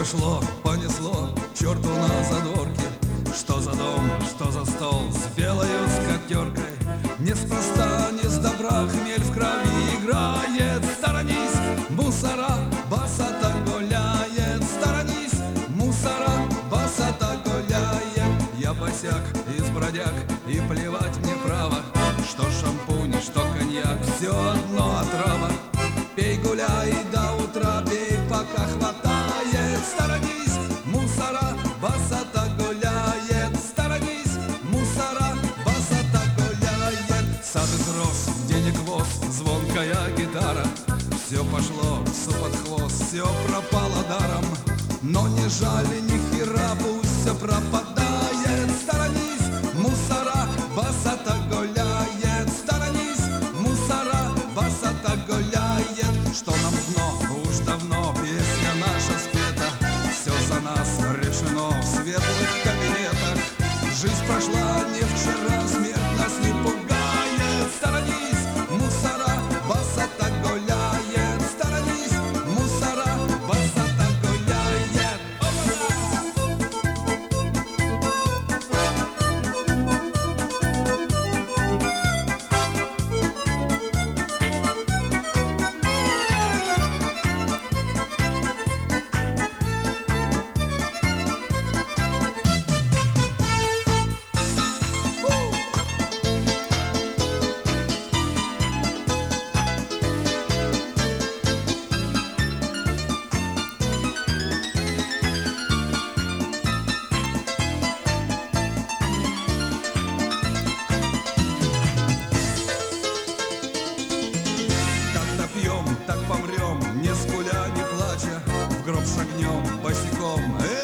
пошло, понесло, черту на задорке. Что за дом, что за стол с белою скатеркой. Неспроста, не с добра хмель в крови играет. Сторонись, мусора, басата гуляет. Сторонись, мусора, басата гуляет. Я босяк из бродяг, и плевать мне право, что шампунь, что коньяк, все одно отрава. Пей, гуляй до утра, пей, пока хватает. Сторонись, мусора, басата гуляет. Сторонись, мусора, басата гуляет. Сад из роз, денег воз, звонкая гитара. Все пошло псу под хвост, все пропало даром. Но не жаль ни хера, пусть все пропадает. Сторонись, мусора, басата гуляет. Сторонись, мусора, басата гуляет. Что нам дно, уж давно песня наша спета. Все за нас решено в светлых кабинетах. Жизнь прошла не вчера, смерть нас не пугает. Сторонись, мусора, басата гуляет. Сторонись, мусора, басата гуляет. Так помрем, не скуля, не плача, в гроб шагнем босиком.